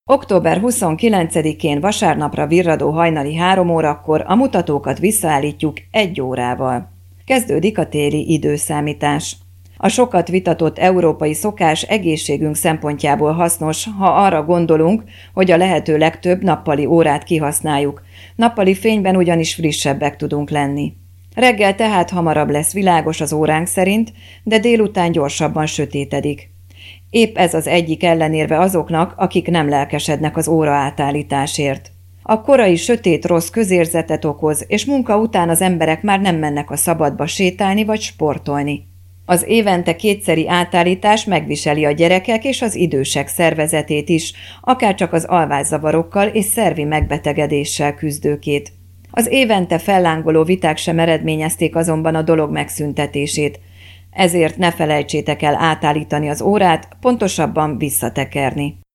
Október 29-én vasárnapra virradó hajnali 3 órakor a mutatókat visszaállítjuk 1 órával. Kezdődik a téli időszámítás. A sokat vitatott európai szokás egészségünk szempontjából hasznos, ha arra gondolunk, hogy a lehető legtöbb nappali órát kihasználjuk. Nappali fényben ugyanis frissebbek tudunk lenni. Reggel tehát hamarabb lesz világos az óránk szerint, de délután gyorsabban sötétedik. Épp ez az egyik ellenérve azoknak, akik nem lelkesednek az óraátállításért. A korai sötét rossz közérzetet okoz, és munka után az emberek már nem mennek a szabadba sétálni vagy sportolni. Az évente 2-szeri átállítás megviseli a gyerekek és az idősek szervezetét is, akárcsak az alvászavarokkal és szervi megbetegedéssel küzdőkét. Az évente fellángoló viták sem eredményezték azonban a dolog megszüntetését, ezért ne felejtsétek el átállítani az órát, pontosabban visszatekerni.